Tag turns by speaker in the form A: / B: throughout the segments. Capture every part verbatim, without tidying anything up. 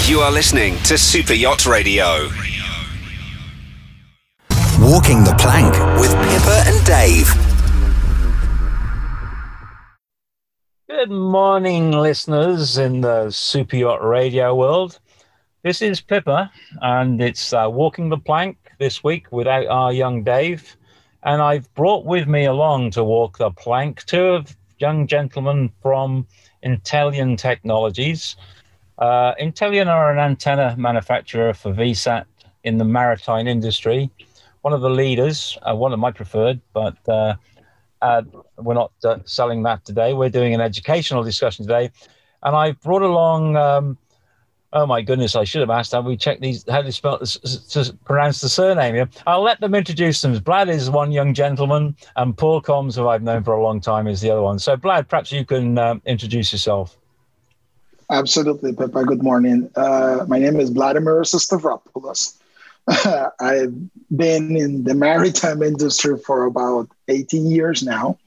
A: You are listening to Super Yacht Radio.
B: Walking the Plank with Pippa and Dave.
C: Good morning, listeners in the Super Yacht Radio world. This is Pippa, and it's uh, Walking the Plank this week without our young Dave. And I've brought with me along to walk the plank two of young gentlemen from Intellian Technologies. Uh, Intellian are an antenna manufacturer for V SAT in the maritime industry. One of the leaders, uh, one of my preferred, but uh, uh, we're not uh, selling that today. We're doing an educational discussion today. And I brought along, um, oh my goodness, I should have asked how we check these, how to spell, to pronounce the surname here. I'll let them introduce them. Blad is one young gentleman, and Paul Combs, who I've known for a long time, is the other one. So Blad, perhaps you can um, introduce yourself.
D: Absolutely, Pippa. Good morning. Uh, my name is Vladimir Stavropoulos. I've been in the maritime industry for about eighteen years now.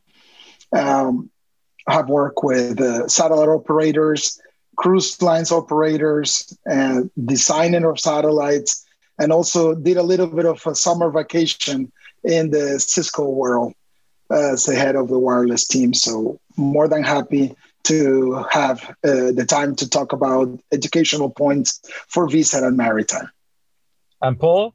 D: Um, I've worked with uh, satellite operators, cruise lines operators, and designing of satellites, and also did a little bit of a summer vacation in the Cisco world as the head of the wireless team. So more than happy to have uh, the time to talk about educational points for V SAT and maritime.
C: And Paul?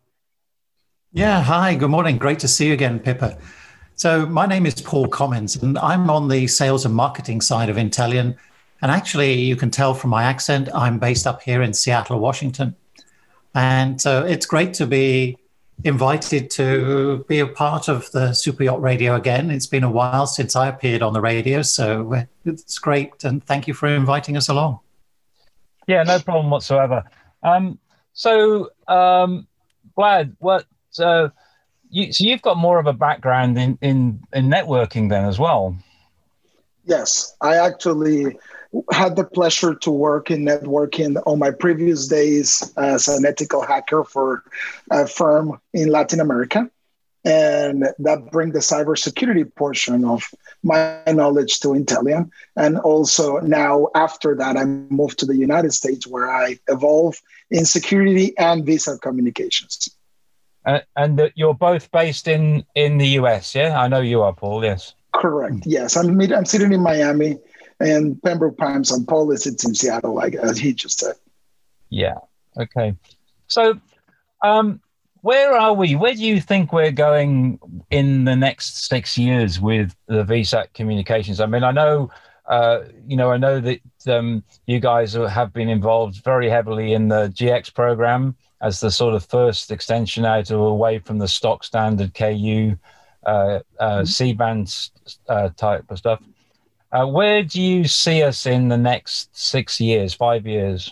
E: Yeah, hi, good morning. Great to see you again, Pippa. So my name is Paul Commins, and I'm on the sales and marketing side of Intellian. And actually, you can tell from my accent, I'm based up here in Seattle, Washington. And so it's great to be invited to be a part of the Super Yacht Radio again. It's been a while since I appeared on the radio, so it's great. And thank you for inviting us along.
C: Yeah, no problem whatsoever. Um, so, um, Vlad, what? So, you, so you've got more of a background in, in, in networking then as well.
D: Yes, I actually had the pleasure to work in networking on my previous days as an ethical hacker for a firm in Latin America. And that brings the cybersecurity portion of my knowledge to Intellian. And also now after that, I moved to the United States where I evolve in security and V SAT communications.
C: Uh, and uh, you're both based in, in the U S, yeah? I know you are, Paul, yes.
D: Correct, yes. I'm, I'm sitting in Miami and Pembroke Pines, and Paul sits in Seattle, like as he just said.
C: Yeah, okay. So, um, where are we? Where do you think we're going in the next six years with the V SAT communications? I mean, I know, uh, you know, I know that um, you guys have been involved very heavily in the G X program as the sort of first extension out of away from the stock standard K U uh, uh, C-band uh, type of stuff. Uh, where do you see us in the next six years, five years?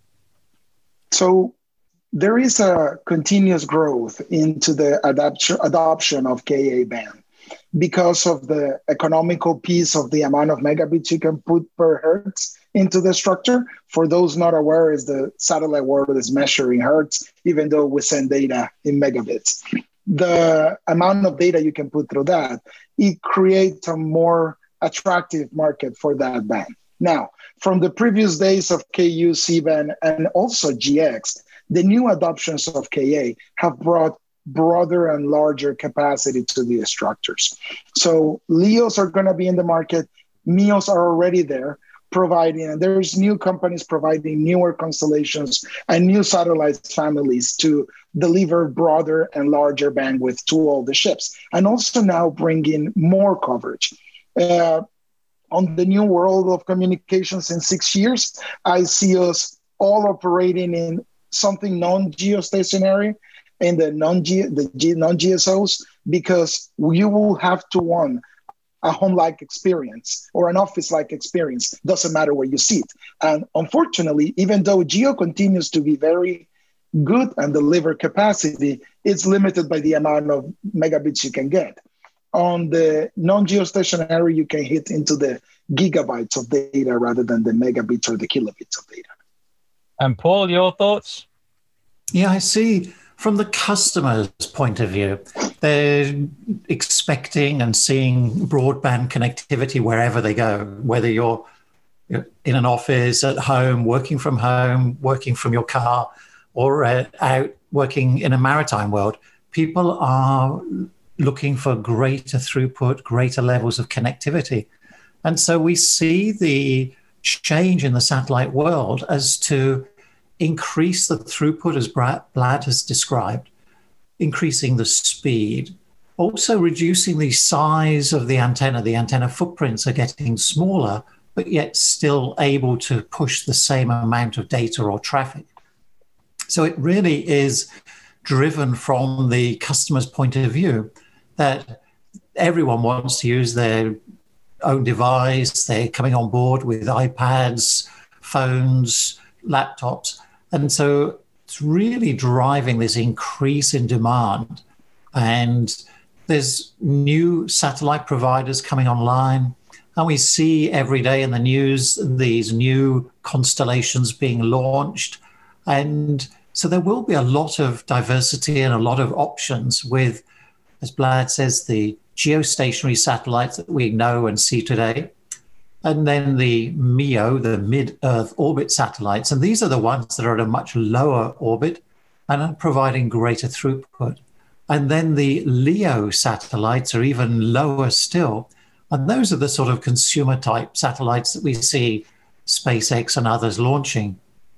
D: So, there is a continuous growth into the adoption, adoption of Ka band because of the economical piece of the amount of megabits you can put per hertz into the structure. For those not aware, is the satellite world is measuring hertz, even though we send data in megabits. The amount of data you can put through that, it creates a more attractive market for that band. Now, from the previous days of K U, C-band, and also G X, the new adoptions of Ka have brought broader and larger capacity to the structures. So LEOs are going to be in the market. MEOs are already there providing, and there's new companies providing newer constellations and new satellite families to deliver broader and larger bandwidth to all the ships, and also now bringing more coverage. Uh, on the new world of communications in six years, I see us all operating in something non-geostationary in the non-G, the G, non-G S Os, because you will have to want a home-like experience or an office-like experience. Doesn't matter where you sit. And unfortunately, even though geo continues to be very good and deliver capacity, it's limited by the amount of megabits you can get. On the non-geostationary, you can hit into the gigabytes of data rather than the megabits or the kilobits of data.
C: And Paul, your thoughts?
E: Yeah, I see. From the customer's point of view, they're expecting and seeing broadband connectivity wherever they go, whether you're in an office, at home, working from home, working from your car, or uh, out working in a maritime world, people are looking for greater throughput, greater levels of connectivity. And so we see the change in the satellite world as to increase the throughput, as Vlad has described, increasing the speed, also reducing the size of the antenna. The antenna footprints are getting smaller, but yet still able to push the same amount of data or traffic. So it really is driven from the customer's point of view that everyone wants to use their own device. They're coming on board with iPads, phones, laptops. And so it's really driving this increase in demand. And there's new satellite providers coming online. And we see every day in the news these new constellations being launched. And so there will be a lot of diversity and a lot of options with, as Vlad says, the geostationary satellites that we know and see today, and then the M E O, the mid-Earth orbit satellites. And these are the ones that are at a much lower orbit and are providing greater throughput. And then the LEO satellites are even lower still. And those are the sort of consumer-type satellites that we see SpaceX and others launching.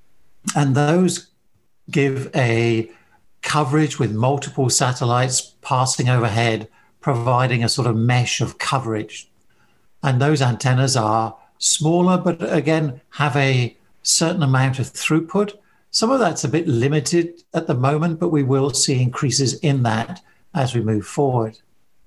E: And those give a coverage with multiple satellites passing overhead, providing a sort of mesh of coverage. And those antennas are smaller, but again, have a certain amount of throughput. Some of that's a bit limited at the moment, but we will see increases in that as we move forward.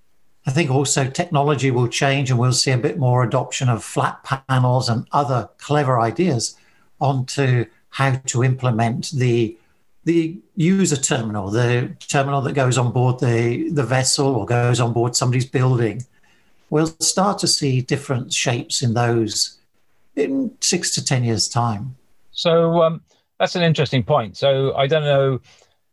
E: I think also technology will change and we'll see a bit more adoption of flat panels and other clever ideas onto how to implement the the user terminal, the terminal that goes on board the, the vessel or goes on board somebody's building. We'll start to see different shapes in those in six to ten years' time.
C: So um, that's an interesting point. So I don't know.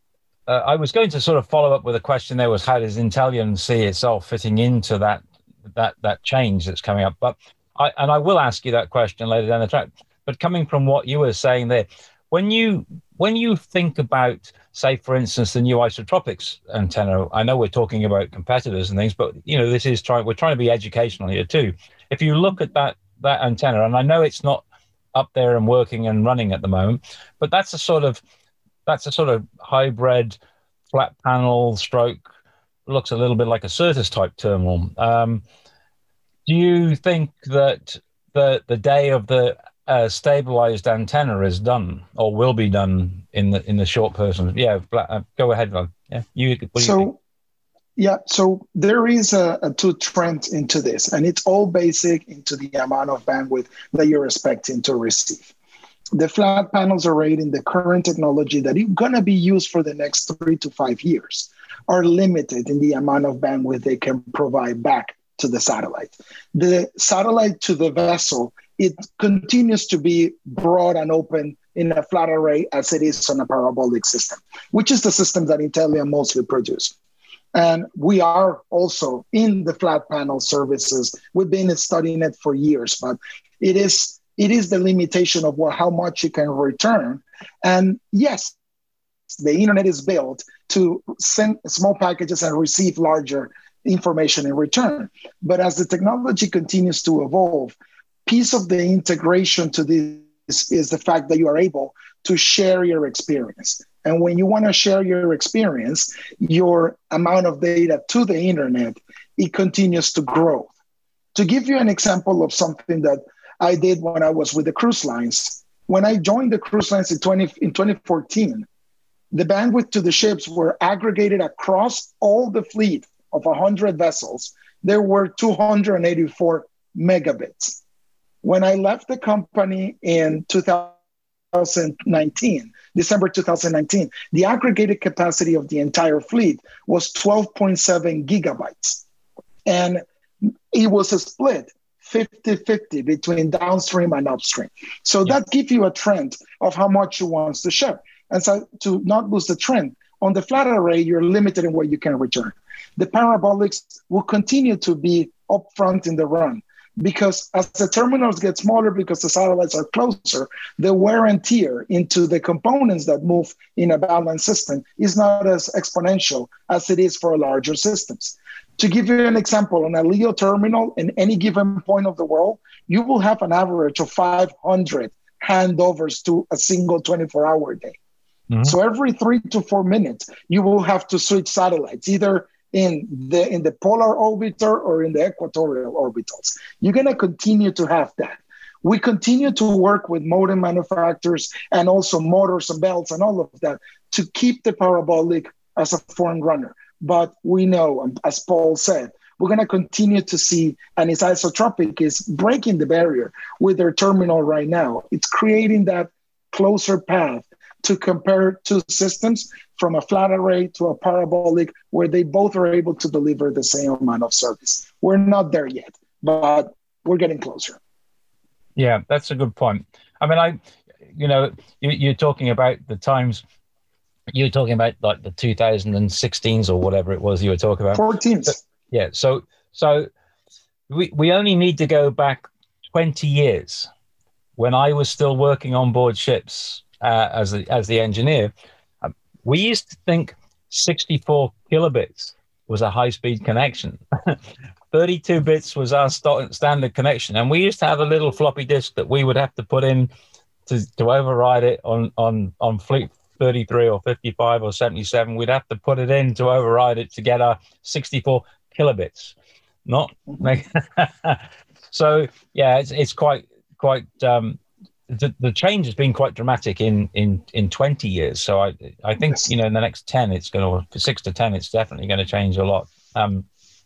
C: Uh, I was going to sort of follow up with a question there was, how does Intellian see itself fitting into that that that change that's coming up? But I, and I will ask you that question later down the track. But coming from what you were saying there, when you when you think about, say, for instance, the new isotropics antenna, I know we're talking about competitors and things, but you know, this is trying. We're trying to be educational here too. If you look at that that antenna, and I know it's not up there and working and running at the moment, but that's a sort of that's a sort of hybrid flat panel stroke, looks a little bit like a Certus type terminal. Um, do you think that the the day of the uh, stabilized antenna is done or will be done in the in the short person? Yeah, uh, go ahead, Vlad. Yeah, you. What do
D: so,
C: you think?
D: yeah, so there is a, a two trend into this, and it's all basic into the amount of bandwidth that you're expecting to receive. The flat panels are rated, the current technology that is going to be used for the next three to five years are limited in the amount of bandwidth they can provide back to the satellite. The satellite to the vessel, it continues to be broad and open in a flat array as it is on a parabolic system, which is the system that Intellian mostly produce. And we are also in the flat panel services. We've been studying it for years, but it is It is the limitation of what, how much you can return. And yes, the internet is built to send small packages and receive larger information in return. But as the technology continues to evolve, piece of the integration to this is the fact that you are able to share your experience. And when you want to share your experience, your amount of data to the internet, it continues to grow. To give you an example of something that I did when I was with the cruise lines. When I joined the cruise lines in, twenty, in twenty fourteen, the bandwidth to the ships were aggregated across all the fleet of one hundred vessels. There were two hundred eighty-four megabits. When I left the company in two thousand nineteen, December two thousand nineteen, the aggregated capacity of the entire fleet was twelve point seven gigabytes. And it was a split fifty-fifty between downstream and upstream. So yeah. That gives you a trend of how much you want to share. And so to not lose the trend, on the flat array, you're limited in what you can return. The parabolics will continue to be upfront in the run, because as the terminals get smaller, because the satellites are closer, the wear and tear into the components that move in a balanced system is not as exponential as it is for larger systems. To give you an example, on a LEO terminal in any given point of the world, you will have an average of five hundred handovers to a single twenty-four hour day. Mm-hmm. So every three to four minutes, you will have to switch satellites, either in the in the polar orbiter or in the equatorial orbitals. You're going to continue to have that. We continue to work with modem manufacturers and also motors and belts and all of that to keep the parabolic as a form runner. But we know, as Paul said, we're going to continue to see, and it's isotropic is breaking the barrier with their terminal right now. It's creating that closer path to compare two systems from a flat array to a parabolic, where they both are able to deliver the same amount of service. We're not there yet, but we're getting closer.
C: Yeah, that's a good point. I mean, I, you know, you, you're talking about the times, you're talking about like the two thousand sixteens or whatever it was you were talking about.
D: fourteens.
C: Yeah, so so we we only need to go back twenty years when I was still working on board ships uh, as the, as the engineer. Um, we used to think sixty-four kilobits was a high-speed connection. thirty-two bits was our st- standard connection, and we used to have a little floppy disk that we would have to put in to, to override it on on on fleet thirty-three or fifty-five or seventy-seven. We'd have to put it in to override it to get our sixty-four kilobits. Not so. Yeah, it's it's quite quite. Um, the the change has been quite dramatic in in in twenty years. So I I think you know in the next ten, it's going to six to ten, it's definitely going to change a lot. Um,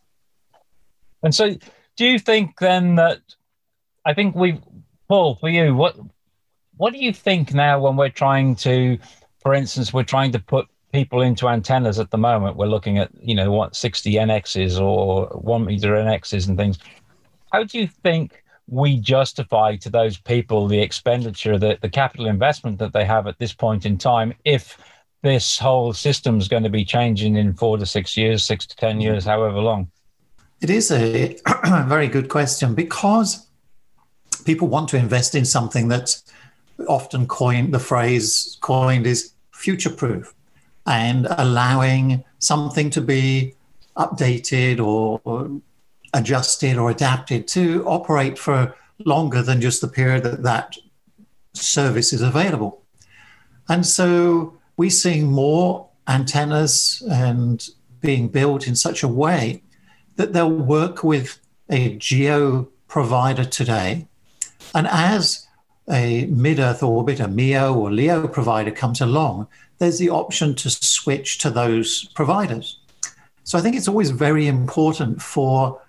C: and so, do you think then that I think we, Paul, for you, what what do you think now when we're trying to, for instance, we're trying to put people into antennas at the moment? We're looking at, you know, what, sixty N Xs or one meter N Xs and things. How do you think we justify to those people the expenditure, the, the capital investment that they have at this point in time, if this whole system is going to be changing in four to six years, six to ten years, however long?
E: It is a very good question, because people want to invest in something that's often coined, the phrase coined is future-proof, and allowing something to be updated or, or adjusted or adapted to operate for longer than just the period that that service is available. And so we're seeing more antennas and being built in such a way that they'll work with a geo provider today. And as a mid-Earth orbit, a MEO or LEO provider comes along, there's the option to switch to those providers. So I think it's always very important for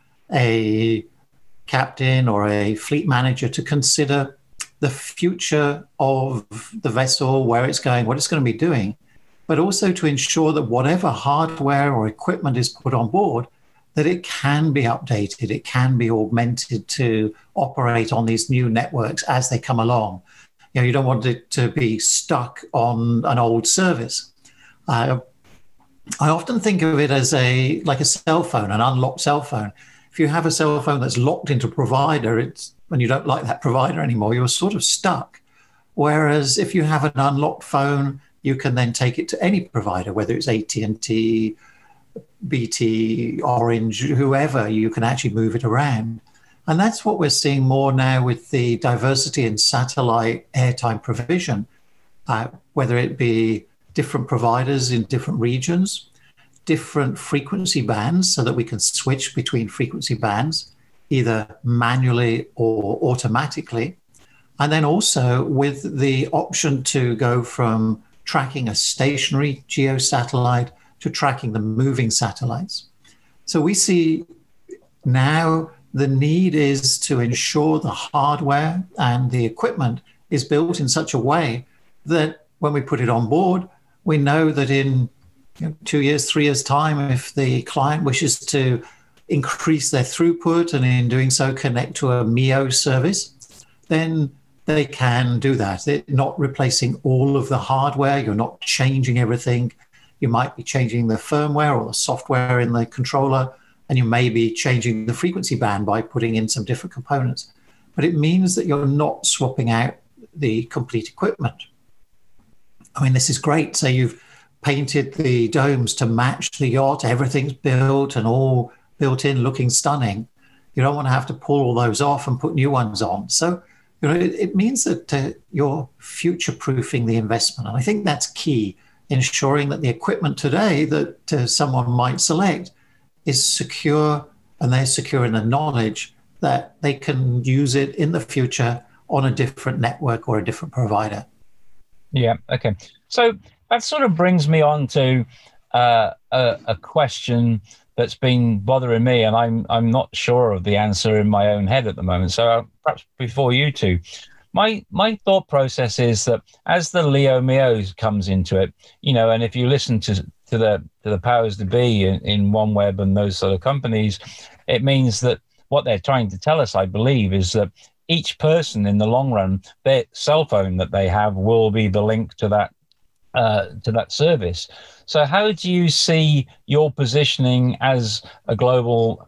E: a captain or a fleet manager to consider the future of the vessel, where it's going, what it's going to be doing, but also to ensure that whatever hardware or equipment is put on board, that it can be updated, it can be augmented to operate on these new networks as they come along. You know, you don't want it to be stuck on an old service. Uh, I often think of it as a like a cell phone, an unlocked cell phone. If you have a cell phone that's locked into a provider, it's when you don't like that provider anymore, you're sort of stuck. Whereas if you have an unlocked phone, you can then take it to any provider, whether it's A T and T, B T, Orange, whoever, you can actually move it around. And that's what we're seeing more now with the diversity in satellite airtime provision, uh, whether it be different providers in different regions, different frequency bands so that we can switch between frequency bands, either manually or automatically. And then also with the option to go from tracking a stationary geosatellite to tracking the moving satellites. So we see now the need is to ensure the hardware and the equipment is built in such a way that when we put it on board, we know that in you know, two years, three years' time, if the client wishes to increase their throughput and in doing so connect to a MEO service, then they can do that. They're not replacing all of the hardware. You're not changing everything. You might be changing the firmware or the software in the controller, and you may be changing the frequency band by putting in some different components. But it means that you're not swapping out the complete equipment. I mean, this is great. So you've painted the domes to match the yacht. Everything's built and all built in, looking stunning. You don't want to have to pull all those off and put new ones on. So, you know, it, it means that uh, you're future-proofing the investment. And I think that's key, ensuring that the equipment today that uh, someone might select is secure, and they're secure in the knowledge that they can use it in the future on a different network or a different provider.
C: Yeah, okay. So that sort of brings me on to uh, a, a question that's been bothering me, and I'm I'm not sure of the answer in my own head at the moment. So uh, perhaps before you two, my my thought process is that as the LEO MEO comes into it, you know, and if you listen to to the to the powers to be in, in OneWeb and those sort of companies, it means that what they're trying to tell us, I believe, is that each person in the long run, their cell phone that they have will be the link to that uh, to that service. So how do you see your positioning as a global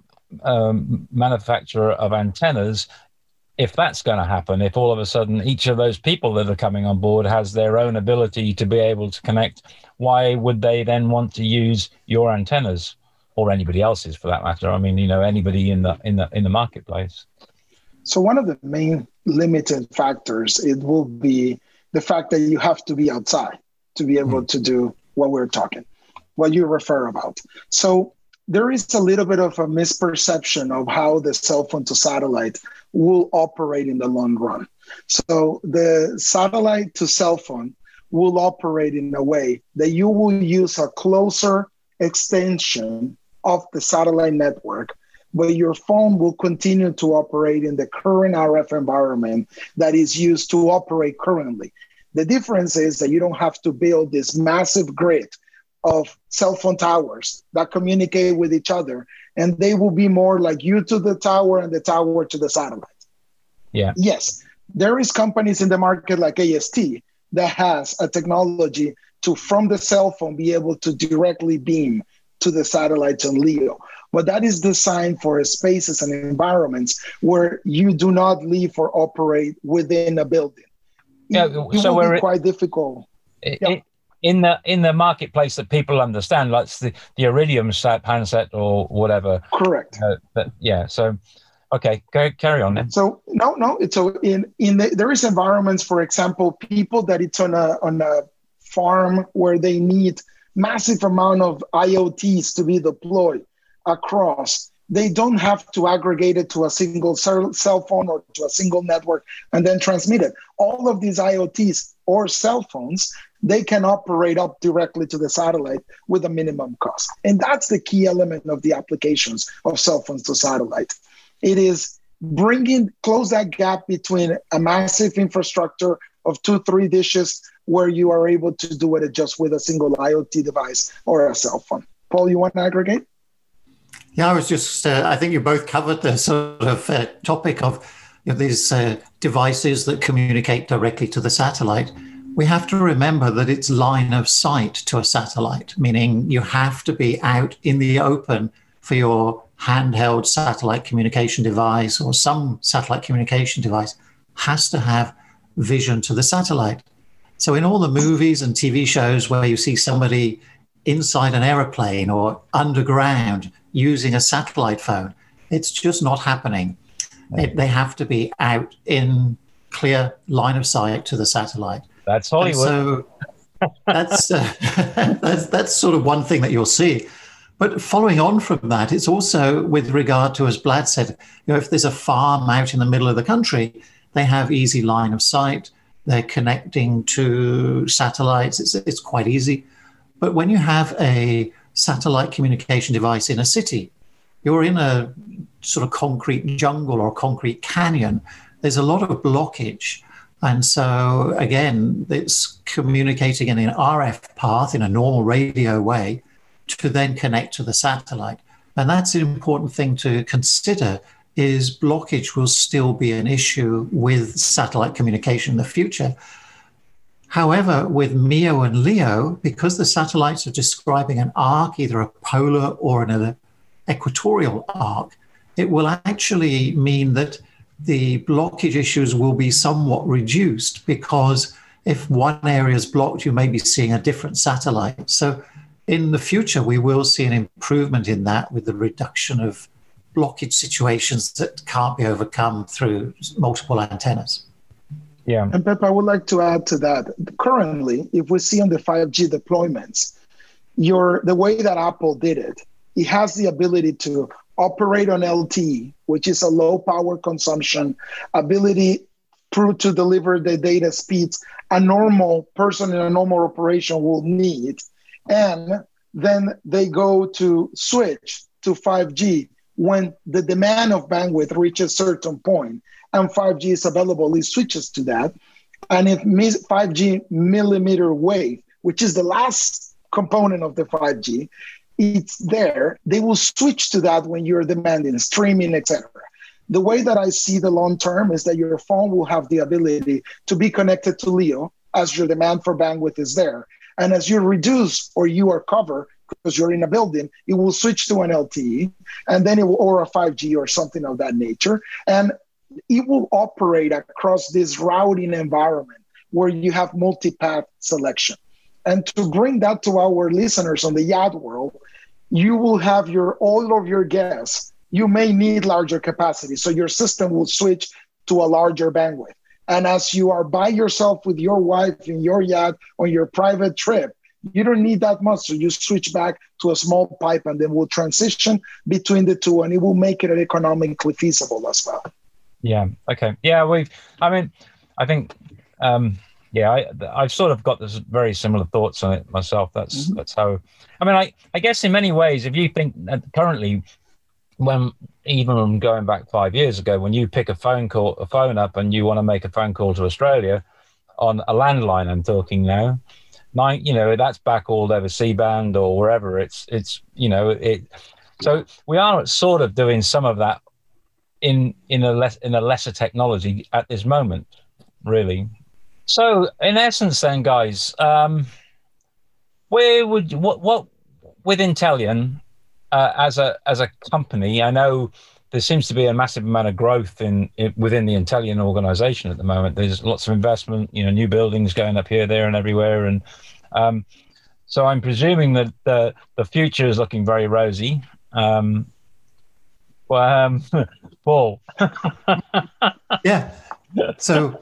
C: um, manufacturer of antennas if that's going to happen, if all of a sudden each of those people that are coming on board has their own ability to be able to connect? Why would they then want to use your antennas, or anybody else's for that matter? I mean, you know, anybody in the in the in the marketplace.
D: So one of the main limiting factors, it will be the fact that you have to be outside to be able mm. to do what we're talking, what you refer about. So there is a little bit of a misperception of how the cell phone to satellite will operate in the long run. So the satellite to cell phone will operate in a way that you will use a closer extension of the satellite network, but your phone will continue to operate in the current R F environment that is used to operate currently. The difference is that you don't have to build this massive grid of cell phone towers that communicate with each other, and they will be more like you to the tower and the tower to the satellite.
C: Yeah.
D: Yes, there is companies in the market like A S T that has a technology to, from the cell phone, be able to directly beam to the satellites and LEO. But that is designed for spaces and environments where you do not live or operate within a building.
C: Yeah,
D: it, it
C: so
D: will
C: we're
D: be quite difficult.
C: It,
D: yeah.
C: it, in the in the marketplace that people understand, like the the Iridium sat handset or whatever.
D: Correct.
C: Uh, but yeah. So, okay, go, carry on then.
D: So no, no. It's so in in the, there is environments, for example, people that it's on a on a farm where they need massive amount of I O Ts to be deployed across. They don't have to aggregate it to a single cell phone or to a single network and then transmit it. All of these I O Ts or cell phones, they can operate up directly to the satellite with a minimum cost. And that's the key element of the applications of cell phones to satellite. It is bringing, close that gap between a massive infrastructure of two, three dishes where you are able to do it just with a single I O T device or a cell phone. Paul, you want to aggregate?
E: Yeah, I was just, uh, I think you both covered the sort of uh, topic of you know, these uh, devices that communicate directly to the satellite. We have to remember that it's line of sight to a satellite, meaning you have to be out in the open for your handheld satellite communication device, or some satellite communication device has to have vision to the satellite. So in all the movies and T V shows where you see somebody inside an aeroplane or underground using a satellite phone, it's just not happening. It, they have to be out in clear line of sight to the satellite.
C: That's Hollywood.
E: And so that's, uh, that's that's sort of one thing that you'll see. But following on from that, it's also with regard to, as Vlad said, you know, if there's a farm out in the middle of the country, they have easy line of sight. They're connecting to satellites. It's it's quite easy. But when you have a satellite communication device in a city, you're in a sort of concrete jungle or concrete canyon. There's a lot of blockage. And so, again, it's communicating in an R F path in a normal radio way to then connect to the satellite. And that's an important thing to consider, is blockage will still be an issue with satellite communication in the future. However, with MEO and LEO, because the satellites are describing an arc, either a polar or an equatorial arc, it will actually mean that the blockage issues will be somewhat reduced, because if one area is blocked, you may be seeing a different satellite. So in the future, we will see an improvement in that with the reduction of blockage situations that can't be overcome through multiple antennas.
C: Yeah.
D: And Pep, I would like to add to that. Currently, if we see on the five G deployments, your the way that Apple did it, it has the ability to operate on L T E, which is a low power consumption, ability to deliver the data speeds a normal person in a normal operation will need. And then they go to switch to five G when the demand of bandwidth reaches a certain point and five G is available, it switches to that. And if five G millimeter wave, which is the last component of the five G, it's there, they will switch to that when you're demanding streaming, et cetera. The way that I see the long term is that your phone will have the ability to be connected to LEO as your demand for bandwidth is there. And as you reduce or you are covered, because you're in a building, it will switch to an L T E, and then it will, or a five G or something of that nature. And it will operate across this routing environment where you have multipath selection. And to bring that to our listeners on the yacht world, you will have your all of your guests, you may need larger capacity. So your system will switch to a larger bandwidth. And as you are by yourself with your wife in your yacht on your private trip, you don't need that much. So you switch back to a small pipe and then we'll transition between the two and it will make it economically feasible as well.
C: Yeah. Okay. Yeah. We've, I mean, I think, um, yeah, I, I've sort of got this very similar thoughts on it myself. That's, mm-hmm. that's how, I mean, I, I guess in many ways, if you think that currently, when even going back five years ago, when you pick a phone call, a phone up and you want to make a phone call to Australia on a landline, I'm talking now, nine, you know, that's backhauled over C-band or wherever. It's, it's, you know, it. So we are sort of doing some of that in in a less in a lesser technology at this moment, really. So in essence, then, guys, um, where would you, what what with Intellian uh, as a as a company? I know there seems to be a massive amount of growth in, in within the Intellian organization at the moment. There's lots of investment, you know, new buildings going up here, there, and everywhere, and um, so I'm presuming that the the future is looking very rosy. Um, well, um, Paul.
E: Yeah. So.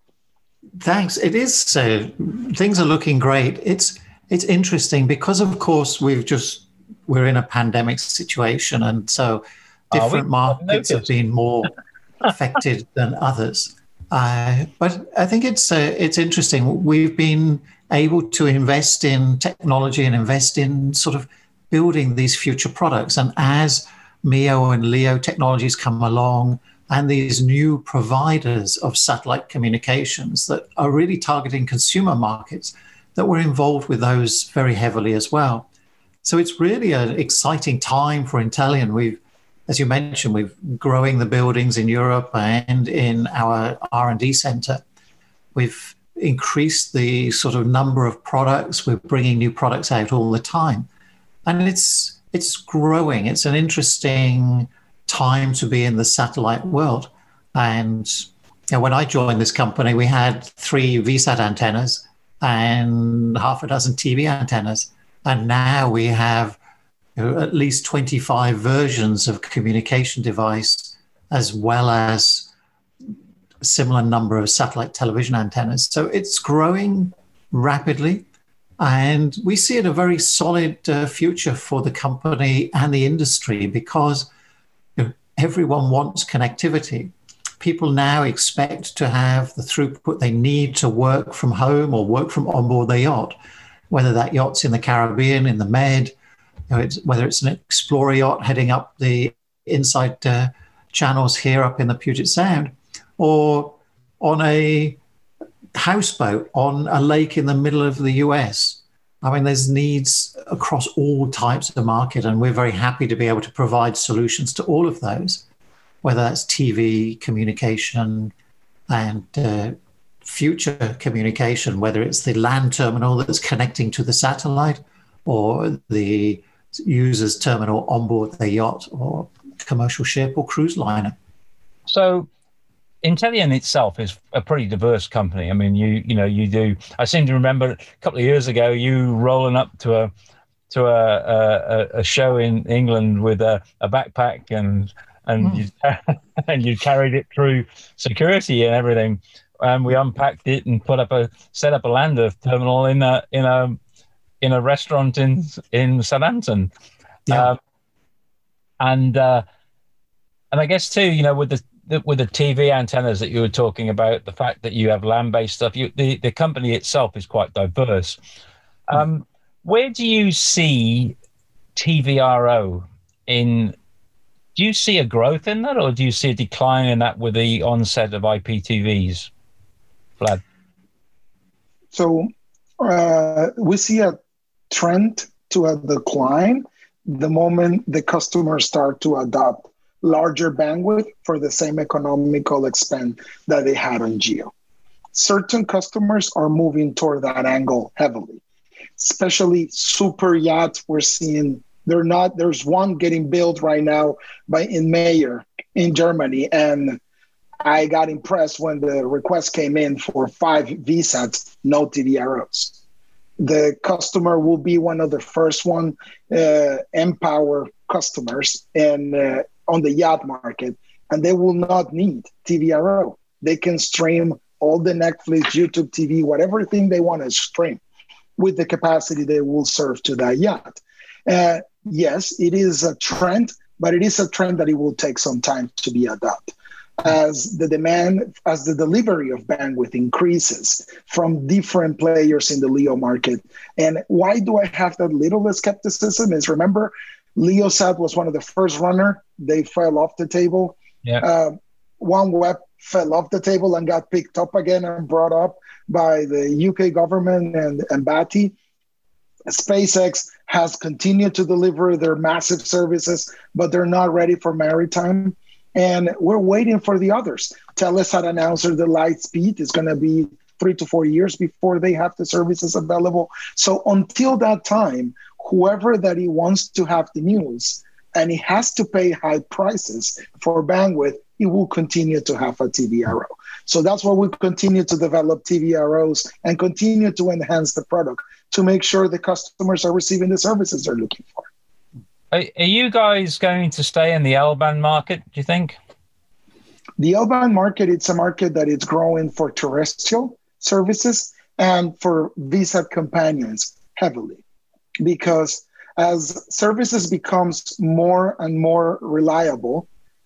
E: Thanks. It is. Uh, things are looking great. It's it's interesting because, of course, we've just we're in a pandemic situation, and so different oh, markets have been more affected than others. Uh, but I think it's uh, it's interesting. We've been able to invest in technology and invest in sort of building these future products. And as MEO and LEO technologies come along, and these new providers of satellite communications that are really targeting consumer markets, that we're involved with those very heavily as well. So it's really an exciting time for Intellian. We've, as you mentioned, we're growing the buildings in Europe and in our R and D center. We've increased the sort of number of products. We're bringing new products out all the time. And it's it's growing. It's an interesting time to be in the satellite world. And you know, when I joined this company, we had three V SAT antennas and half a dozen T V antennas. And now we have you know, at least twenty-five versions of communication device, as well as a similar number of satellite television antennas. So it's growing rapidly. And we see it a very solid uh, future for the company and the industry because everyone wants connectivity. People now expect to have the throughput they need to work from home or work from onboard their yacht, whether that yacht's in the Caribbean, in the Med, you know, it's, whether it's an Explorer yacht heading up the inside uh, channels here up in the Puget Sound, or on a houseboat on a lake in the middle of the U S. I mean, there's needs across all types of market, and we're very happy to be able to provide solutions to all of those, whether that's T V communication and uh, future communication, whether it's the land terminal that's connecting to the satellite or the user's terminal onboard their yacht or commercial ship or cruise liner.
C: So Intellian itself is a pretty diverse company. I mean, you you know, you do, I seem to remember a couple of years ago, you rolling up to a to a a, a show in England with a, a backpack and and mm. you and you carried it through security and everything. And we unpacked it and put up a set up a lander terminal in a in a in a restaurant in in Southampton.
E: Yeah.
C: Um, and uh, and I guess too, you know, with the with the T V antennas that you were talking about, the fact that you have land-based stuff, you, the, the company itself is quite diverse. Um, where do you see T V R O in, do you see a growth in that, or do you see a decline in that with the onset of I P T Vs? Vlad?
D: So uh, we see a trend to a decline the moment the customers start to adopt larger bandwidth for the same economical expense that they had on Geo. Certain customers are moving toward that angle heavily, especially super yachts. We're seeing they're not, there's one getting built right now by in Mayer in Germany. And I got impressed when the request came in for five V SATs, no T V R Os. The customer will be one of the first one uh, Empower customers and uh, on the yacht market, and they will not need T V R O. They can stream all the Netflix, YouTube T V, whatever thing they want to stream with the capacity they will serve to that yacht. Uh, yes, it is a trend, but it is a trend that it will take some time to be adopted. As the demand, as the delivery of bandwidth increases from different players in the LEO market. And why do I have that little skepticism is, remember, LeoSat was one of the first runner. They fell off the table.
C: Yeah.
D: Uh, OneWeb fell off the table and got picked up again and brought up by the U K government and, and B A T I. SpaceX has continued to deliver their massive services, but they're not ready for maritime. And we're waiting for the others. Telesat announced the Lightspeed is going to be three to four years before they have the services available. So until that time, whoever that he wants to have the news and he has to pay high prices for bandwidth, he will continue to have a T V R O. So that's why we continue to develop T V R Os and continue to enhance the product to make sure the customers are receiving the services they're looking for.
C: Are, are you guys going to stay in the L-band market, do you think?
D: The L-band market, it's a market that is growing for terrestrial services and for V SAT companions heavily. Because as services becomes more and more reliable,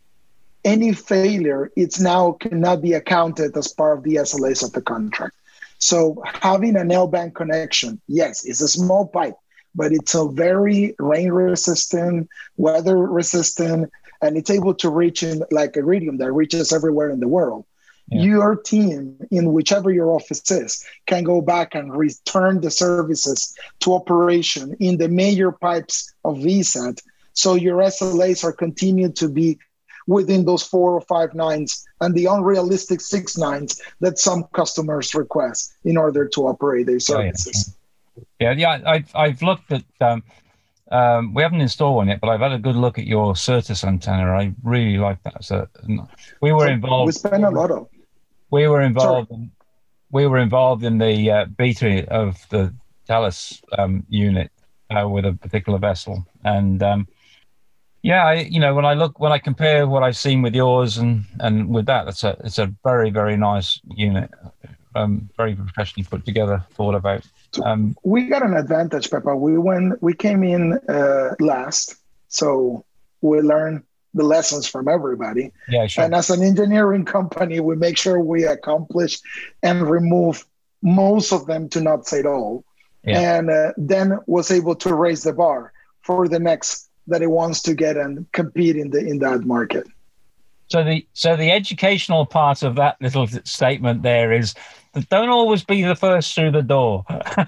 D: any failure, it's now cannot be accounted as part of the S L As of the contract. So having an L-band connection, yes, it's a small pipe, but it's a very rain resistant, weather resistant, and it's able to reach in like Iridium that reaches everywhere in the world. Yeah. Your team, in whichever your office is, can go back and return the services to operation in the major pipes of V SAT. So your S L As are continued to be within those four or five nines and the unrealistic six nines that some customers request in order to operate their services.
C: Oh, yeah. Yeah, yeah, I've I've looked at. Um, um, we haven't installed one yet, but I've had a good look at your Certus antenna. I really like that. So we were involved.
D: We spent a lot of.
C: We were involved. In, we were involved in the uh, beta of the Thales um, unit uh, with a particular vessel, and um, yeah, I, you know, when I look, when I compare what I've seen with yours and and with that, it's a it's a very very nice unit, um, very professionally put together, thought about. Um,
D: we got an advantage, Peppa. We went, we came in uh, last, so we learned the lessons from everybody.
C: Yeah, sure.
D: And as an engineering company, we make sure we accomplish and remove most of them, to not say it all, yeah. and uh, then was able to raise the bar for the next that it wants to get and compete in the in that market.
C: So the so the educational part of that little statement there is that don't always be the first through the door.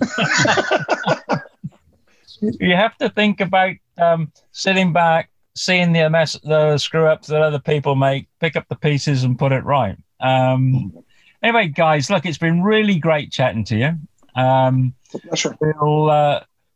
C: You have to think about um, sitting back, seeing the mess, the screw ups that other people make, pick up the pieces and put it right. Um, anyway, guys, look, it's been really great chatting to you. Um,
D: Pleasure.
C: We'll uh,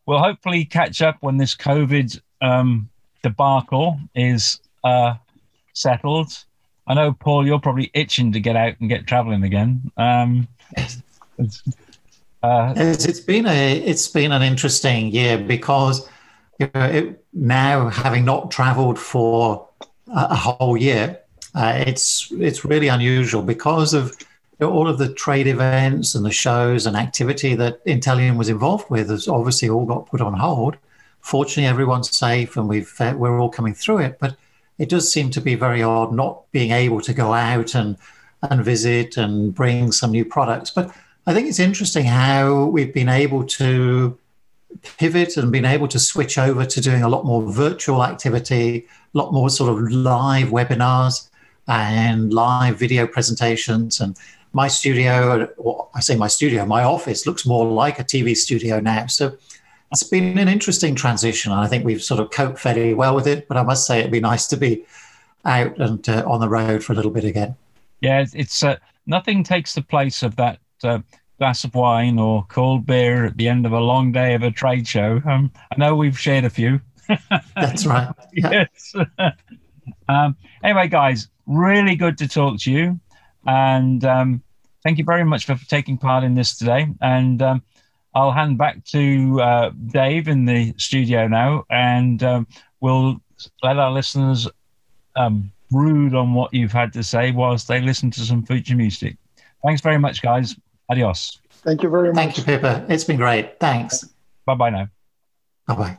C: we'll hopefully catch up when this COVID um, debacle is uh, settled. I know, Paul, you're probably itching to get out and get traveling again. Um, it's, uh,
E: it's, it's been a it's been an interesting year because you know, it, now having not traveled for a, a whole year, uh, it's it's really unusual because of you know, all of the trade events and the shows and activity that Intellian was involved with has obviously all got put on hold. Fortunately, everyone's safe and we've uh, we're all coming through it, but it does seem to be very odd not being able to go out and and visit and bring some new products. But I think it's interesting how we've been able to pivot and been able to switch over to doing a lot more virtual activity, a lot more sort of live webinars and live video presentations. And my studio, or I say my studio, my office looks more like a T V studio now. So it's been an interesting transition. And I think we've sort of coped fairly well with it. But I must say it'd be nice to be out and uh, on the road for a little bit again.
C: Yeah, it's uh, nothing takes the place of that uh, glass of wine or cold beer at the end of a long day of a trade show. Um, I know we've shared a few.
E: That's right. Yeah.
C: Yes. um, anyway, guys, really good to talk to you. And um, thank you very much for taking part in this today. And um, I'll hand back to uh, Dave in the studio now, and um, we'll let our listeners um, brood on what you've had to say whilst they listen to some future music. Thanks very much, guys. Adios.
D: Thank you very much.
E: Thank you, Pippa. It's been great. Thanks.
C: Bye-bye now.
E: Bye-bye.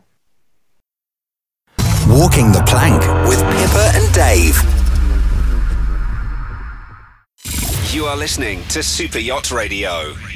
B: Walking the Plank with Pippa and Dave.
A: You are listening to Super Yacht Radio.